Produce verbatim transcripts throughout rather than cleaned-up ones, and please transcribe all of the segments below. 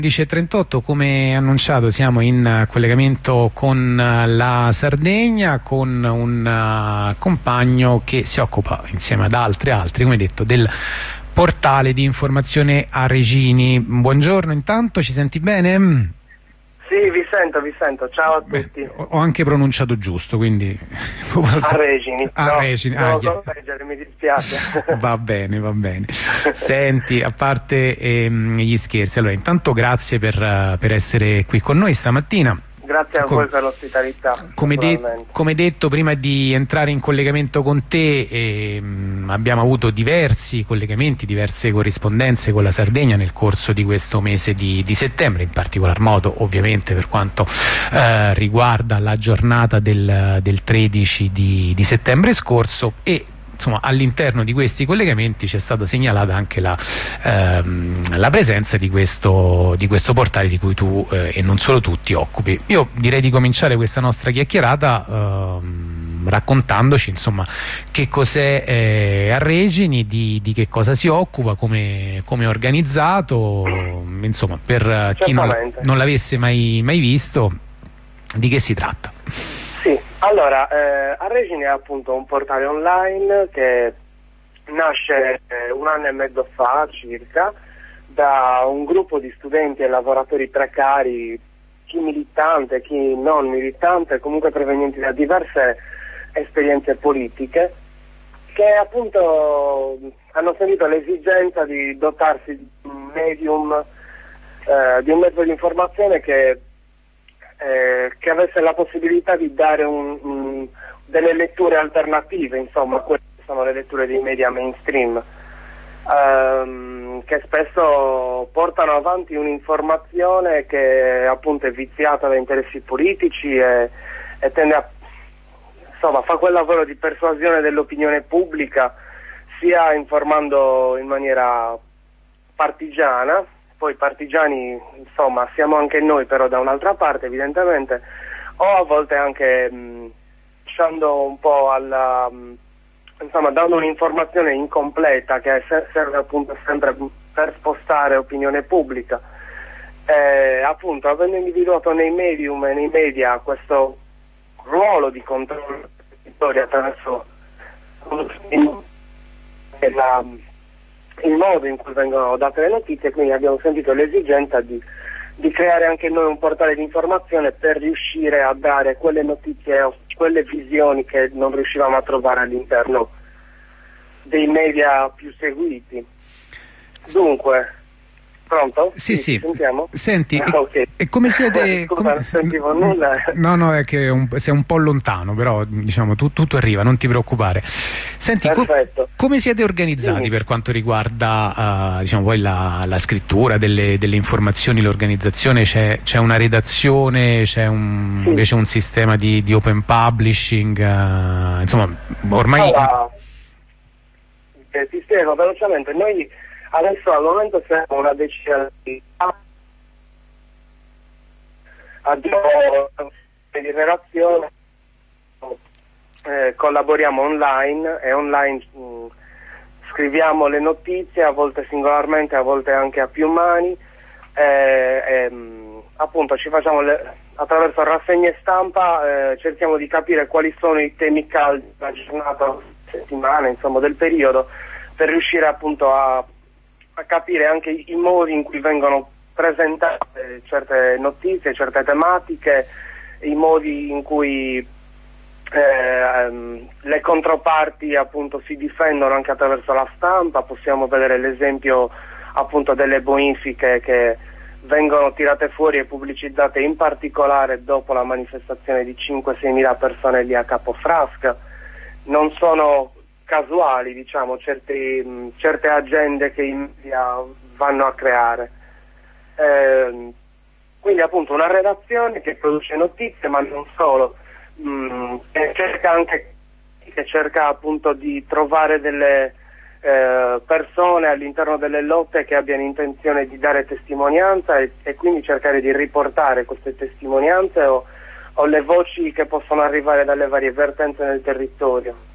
undici e trentotto, come annunciato siamo in collegamento con la Sardegna con un uh, compagno che si occupa insieme ad altri altri, come detto, del portale di informazione Aregini. Buongiorno, intanto ci senti bene? Sì, vi sento, vi sento, ciao a Beh, tutti. ho anche pronunciato giusto, quindi Aregini, Aregini. no, Ah, non yeah. lo so leggere, mi dispiace. Va bene, va bene. Senti, a parte ehm, gli scherzi, allora intanto grazie per, uh, per essere qui con noi stamattina. Grazie a Com voi per l'ospitalità. Come, de come detto, prima di entrare in collegamento con te ehm, abbiamo avuto diversi collegamenti, diverse corrispondenze con la Sardegna nel corso di questo mese di, di settembre, in particolar modo ovviamente per quanto eh, riguarda la giornata del, del tredici di, di settembre scorso, e insomma all'interno di questi collegamenti c'è stata segnalata anche la, ehm, la presenza di questo, di questo portale di cui tu eh, e non solo tu ti occupi. Io direi di cominciare questa nostra chiacchierata ehm, raccontandoci insomma che cos'è eh, Aregini, di, di che cosa si occupa, come, come è organizzato, insomma per chi non, non l'avesse mai, mai visto, di che si tratta. Sì, allora, eh, Aregini è appunto un portale online che nasce eh, un anno e mezzo fa circa da un gruppo di studenti e lavoratori precari, chi militante, chi non militante, comunque provenienti da diverse esperienze politiche, che appunto hanno sentito l'esigenza di dotarsi di un medium, eh, di un mezzo di informazione che Eh, che avesse la possibilità di dare un, un, delle letture alternative, insomma, quelle sono le letture dei media mainstream, ehm, che spesso portano avanti un'informazione che appunto è viziata da interessi politici e, e tende a, insomma, fa quel lavoro di persuasione dell'opinione pubblica, sia informando in maniera partigiana. Poi partigiani, insomma, siamo anche noi, però da un'altra parte evidentemente, o a volte anche mh, lasciando un po' alla, mh, insomma, dando un'informazione incompleta che serve appunto sempre per spostare opinione pubblica. E, appunto, avendo individuato nei medium e nei media questo ruolo di controllo attraverso la il modo in cui vengono date le notizie, quindi abbiamo sentito l'esigenza di, di creare anche noi un portale di informazione per riuscire a dare quelle notizie o quelle visioni che non riuscivamo a trovare all'interno dei media più seguiti. Dunque, pronto? Sì, sì. Ci sentiamo? Senti, ah, okay. e come siete... Scusa, come... non sentivo nulla. No, no, è che un, sei un po' lontano, però diciamo tu, tutto arriva, non ti preoccupare. Senti, co come siete organizzati sì. per quanto riguarda uh, diciamo poi la, la scrittura delle, delle informazioni, l'organizzazione? C'è una redazione, c'è un, sì. invece un sistema di, di open publishing, uh, insomma, ormai... Allora, eh, ti spiego velocemente, noi adesso al momento siamo una decina di abbiamo di relazione, eh, collaboriamo online e online mh, scriviamo le notizie, a volte singolarmente, a volte anche a più mani, eh, e, mh, appunto ci facciamo le, attraverso rassegne stampa, eh, cerchiamo di capire quali sono i temi caldi della giornata, settimana, insomma del periodo, per riuscire appunto a, a capire anche i modi in cui vengono presentate certe notizie, certe tematiche, i modi in cui eh, le controparti appunto si difendono anche attraverso la stampa. Possiamo vedere l'esempio appunto delle bonifiche che vengono tirate fuori e pubblicizzate in particolare dopo la manifestazione di cinque sei mila persone lì a Capofrasca. Non sono casuali, diciamo, certi, mh, certe agende che i media vanno a creare. Eh, quindi appunto una redazione che produce notizie, ma non solo, mh, che cerca anche che cerca appunto di trovare delle eh, persone all'interno delle lotte che abbiano intenzione di dare testimonianza e, e quindi cercare di riportare queste testimonianze o, o le voci che possono arrivare dalle varie vertenze nel territorio.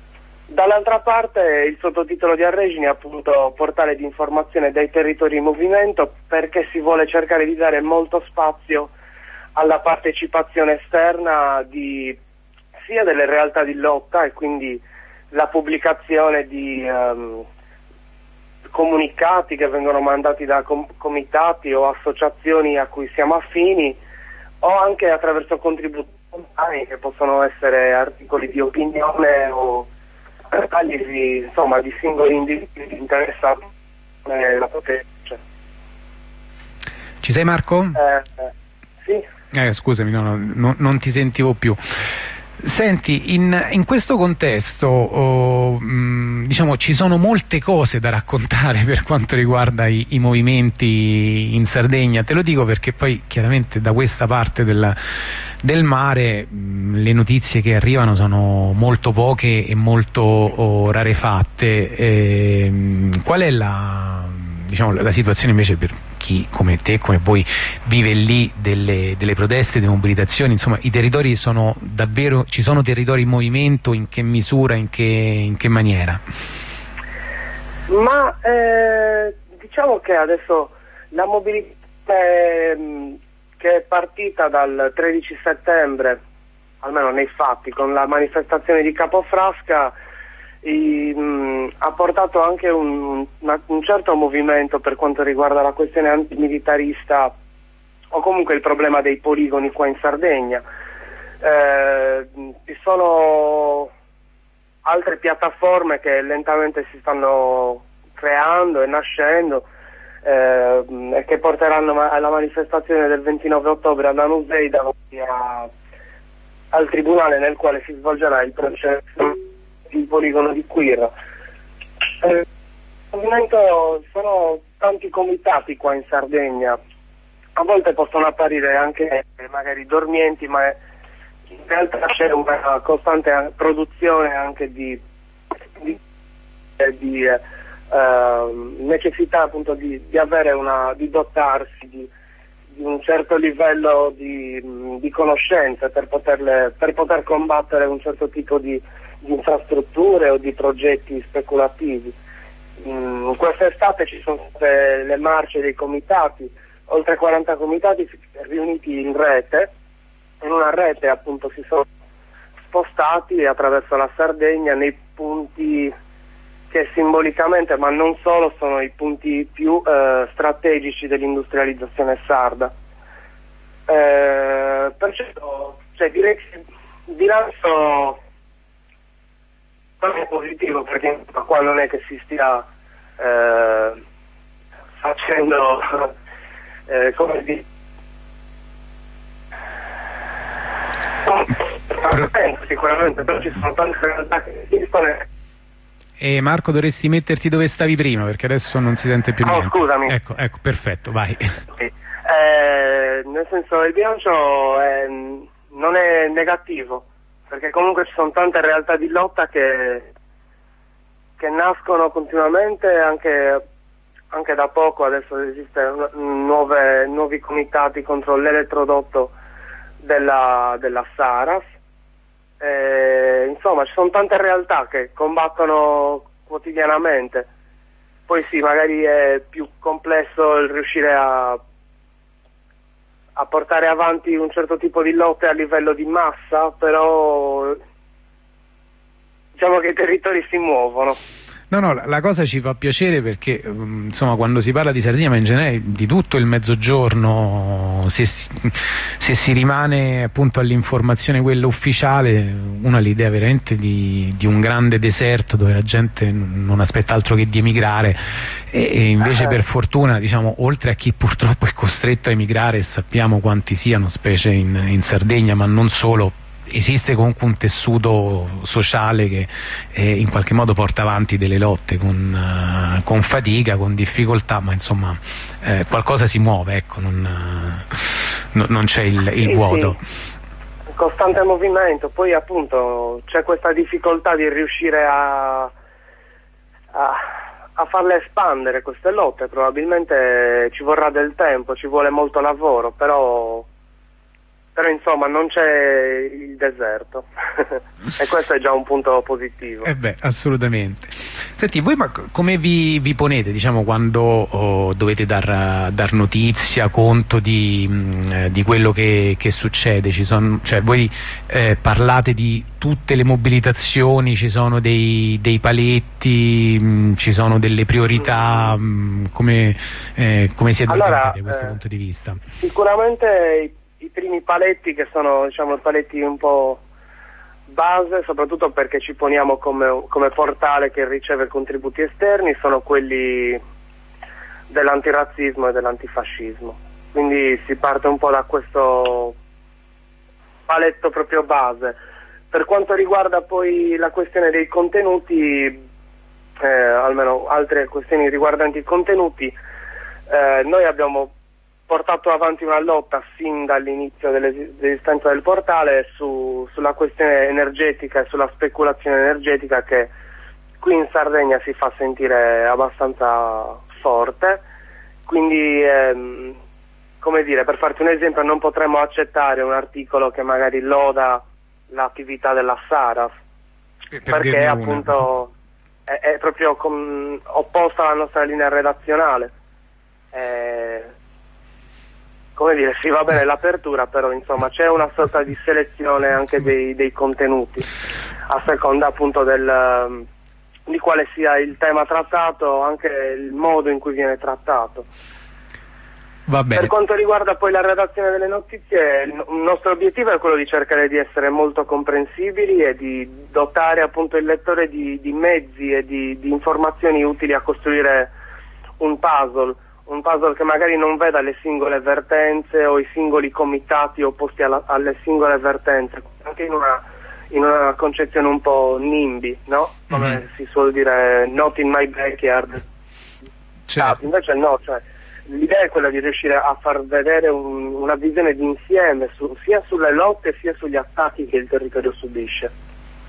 Dall'altra parte il sottotitolo di Arregini è appunto portale di informazione dei territori in movimento, perché si vuole cercare di dare molto spazio alla partecipazione esterna di, sia delle realtà di lotta, e quindi la pubblicazione di um, comunicati che vengono mandati da com comitati o associazioni a cui siamo affini, o anche attraverso contributi spontanei che possono essere articoli di opinione o tagli, insomma, di singoli individui interessati nella potenza. Ci sei, Marco? Eh, sì. Eh, scusami, no, no, no, non ti sentivo più. Senti, in, in questo contesto oh, mh, diciamo ci sono molte cose da raccontare per quanto riguarda i, i movimenti in Sardegna. Te lo dico perché poi chiaramente da questa parte del, del mare mh, le notizie che arrivano sono molto poche e molto oh, rarefatte. E, mh, qual è la, diciamo, la situazione invece per chi come te, come voi, vive lì delle, delle proteste, delle mobilitazioni? Insomma, i territori sono davvero, ci sono territori in movimento? In che misura, in che, in che maniera? Ma eh, diciamo che adesso la mobilitazione che è partita dal tredici settembre, almeno nei fatti, con la manifestazione di Capofrasca, I, mh, ha portato anche un, una, un certo movimento per quanto riguarda la questione antimilitarista, o comunque il problema dei poligoni qua in Sardegna. Eh, ci sono altre piattaforme che lentamente si stanno creando e nascendo, eh, e che porteranno alla manifestazione del ventinove ottobre a Lanusei davanti a, al tribunale nel quale si svolgerà il processo il poligono di Quirra. Eh, movimento, sono tanti comitati qua in Sardegna, a volte possono apparire anche magari dormienti, ma in realtà c'è una costante produzione anche di, di, di eh, necessità appunto di, di avere una, di dotarsi di, di un certo livello di, di conoscenze per, poterle, per poter combattere un certo tipo di di infrastrutture o di progetti speculativi. Mm, quest'estate ci sono state le marce dei comitati, oltre quaranta comitati riuniti in rete, in una rete appunto si sono spostati attraverso la Sardegna nei punti che simbolicamente, ma non solo, sono i punti più eh, strategici dell'industrializzazione sarda. Eh, perciò cioè, direi che il bilancio è positivo, perché qua non è che si stia eh, facendo eh, come dire sicuramente, però ci sono tante realtà che esistono. E Marco, dovresti metterti dove stavi prima, perché adesso non si sente più oh, niente. Scusami. Ecco, ecco, perfetto, vai. Sì. Eh, nel senso, il bilancio è, non è negativo, perché comunque ci sono tante realtà di lotta che, che nascono continuamente, anche, anche da poco adesso esistono nuove, nuovi comitati contro l'elettrodotto della, della Saras. Eh, insomma, ci sono tante realtà che combattono quotidianamente. Poi sì, magari è più complesso il riuscire a a portare avanti un certo tipo di lotte a livello di massa, però diciamo che i territori si muovono. No, no, la cosa ci fa piacere perché um, insomma, quando si parla di Sardegna, ma in generale di tutto il Mezzogiorno, se si, se si rimane appunto all'informazione quella ufficiale, uno ha l'idea veramente di, di un grande deserto dove la gente non aspetta altro che di emigrare, e, e invece eh. per fortuna, diciamo, oltre a chi purtroppo è costretto a emigrare, e sappiamo quanti siano, specie in, in Sardegna, ma non solo, esiste comunque un tessuto sociale che eh, in qualche modo porta avanti delle lotte con, uh, con fatica, con difficoltà, ma insomma eh, qualcosa si muove, ecco, non, uh, no, non c'è il, il sì, vuoto. Sì. Costante movimento, poi appunto c'è questa difficoltà di riuscire a, a, a farle espandere queste lotte. Probabilmente ci vorrà del tempo, ci vuole molto lavoro, però però insomma non c'è il deserto e questo è già un punto positivo. Eh beh, assolutamente. Senti, voi ma come vi, vi ponete, diciamo, quando oh, dovete dar, dar notizia, conto di, mh, di quello che, che succede? Ci son, cioè, voi eh, parlate di tutte le mobilitazioni, ci sono dei, dei paletti, mh, ci sono delle priorità, mh, come, eh, come siete allora, organizzati da questo eh, punto di vista? Sicuramente i, i primi paletti, che sono, diciamo, paletti un po' base, soprattutto perché ci poniamo come, come portale che riceve contributi esterni, sono quelli dell'antirazzismo e dell'antifascismo. Quindi si parte un po' da questo paletto proprio base. Per quanto riguarda poi la questione dei contenuti, eh, almeno altre questioni riguardanti i contenuti, eh, noi abbiamo portato avanti una lotta sin dall'inizio dell'esistenza del portale su, sulla questione energetica e sulla speculazione energetica, che qui in Sardegna si fa sentire abbastanza forte. Quindi ehm, come dire, per farti un esempio, non potremmo accettare un articolo che magari loda l'attività della Saraf, per perché appunto è, è proprio com, opposta alla nostra linea redazionale. Eh, come dire, sì, va bene l'apertura, però insomma c'è una sorta di selezione anche dei, dei contenuti a seconda appunto del, di quale sia il tema trattato, anche il modo in cui viene trattato. Va bene. Per quanto riguarda poi la redazione delle notizie, il nostro obiettivo è quello di cercare di essere molto comprensibili e di dotare appunto il lettore di, di mezzi e di, di informazioni utili a costruire un puzzle, un puzzle che magari non veda le singole vertenze o i singoli comitati opposti alla, alle singole vertenze, anche in una, in una concezione un po' NIMBY, no? Come mm-hmm. si suol dire, not in my backyard. Certo. Ah, invece no, cioè l'idea è quella di riuscire a far vedere un, una visione d'insieme su, sia sulle lotte sia sugli attacchi che il territorio subisce.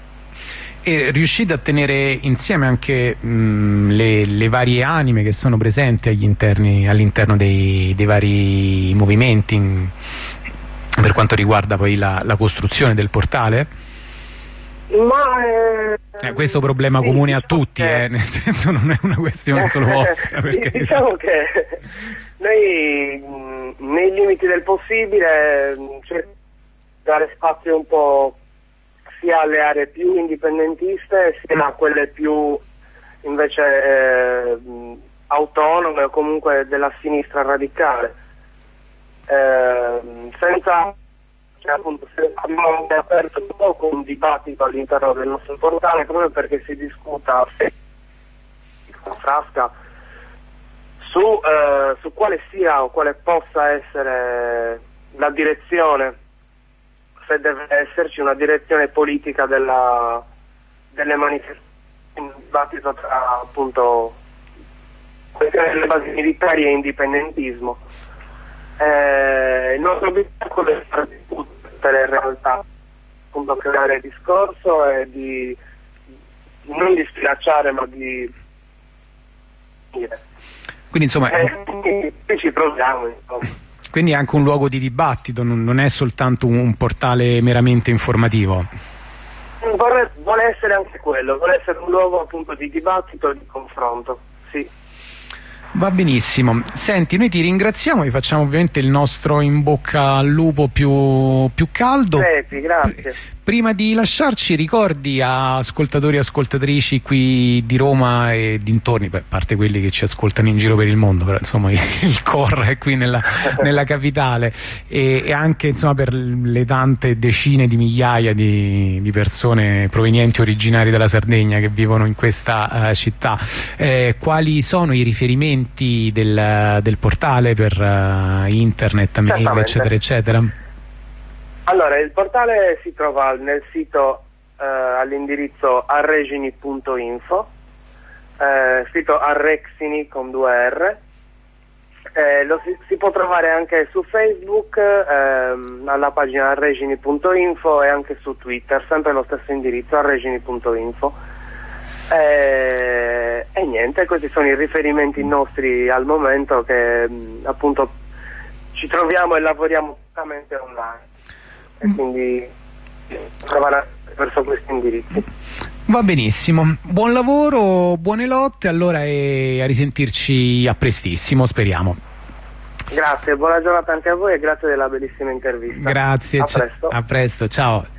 E riuscite a tenere insieme anche mh, le, le varie anime che sono presenti agli interni, all'interno dei, dei vari movimenti in, per quanto riguarda poi la, la costruzione del portale? Ma eh, eh, questo problema sì, comune diciamo a tutti, che... eh, nel senso non è una questione solo vostra. Perché... Diciamo che noi mh, nei limiti del possibile cerchiamo di dare spazio un po' sia alle aree più indipendentiste sia a quelle più invece eh, autonome o comunque della sinistra radicale, eh, senza cioè, appunto, abbiamo aperto un po' un dibattito all'interno del nostro portale proprio perché si discuta frasca su, eh, su quale sia o quale possa essere la direzione, se deve esserci una direzione politica della, delle manifestazioni, un dibattito tra appunto questione delle basi militari e indipendentismo. Eh, il nostro obiettivo è quello di far discutere in realtà, appunto creare discorso e di non di sfilacciare ma di dire. Quindi insomma eh, qui ci proviamo insomma. Quindi è anche un luogo di dibattito, non è soltanto un portale meramente informativo. Vuole, vuole essere anche quello, vuole essere un luogo appunto di dibattito e di confronto, sì. Va benissimo. Senti, noi ti ringraziamo, vi facciamo ovviamente il nostro in bocca al lupo più, più caldo. Sì, grazie. Prima di lasciarci, ricordi a ascoltatori e ascoltatrici qui di Roma e dintorni, beh, a parte quelli che ci ascoltano in giro per il mondo, però insomma il, il core è qui nella, nella capitale e, e anche insomma per le tante decine di migliaia di, di persone provenienti originarie dalla Sardegna che vivono in questa uh, città, eh, quali sono i riferimenti del, del portale per uh, internet, mail, eccetera eccetera? Allora, il portale si trova nel sito eh, all'indirizzo arregini punto info, eh, sito Arrexini con due R, eh, lo si, si può trovare anche su Facebook, eh, alla pagina arregini punto info e anche su Twitter, sempre lo stesso indirizzo arregini punto info. Eh, e niente, questi sono i riferimenti nostri al momento che mh, appunto ci troviamo e lavoriamo totalmente online. e quindi provare verso questi indirizzi. Va benissimo, buon lavoro, buone lotte allora e a risentirci a prestissimo, speriamo. Grazie, buona giornata anche a voi e grazie della bellissima intervista. Grazie, a presto. A presto, ciao.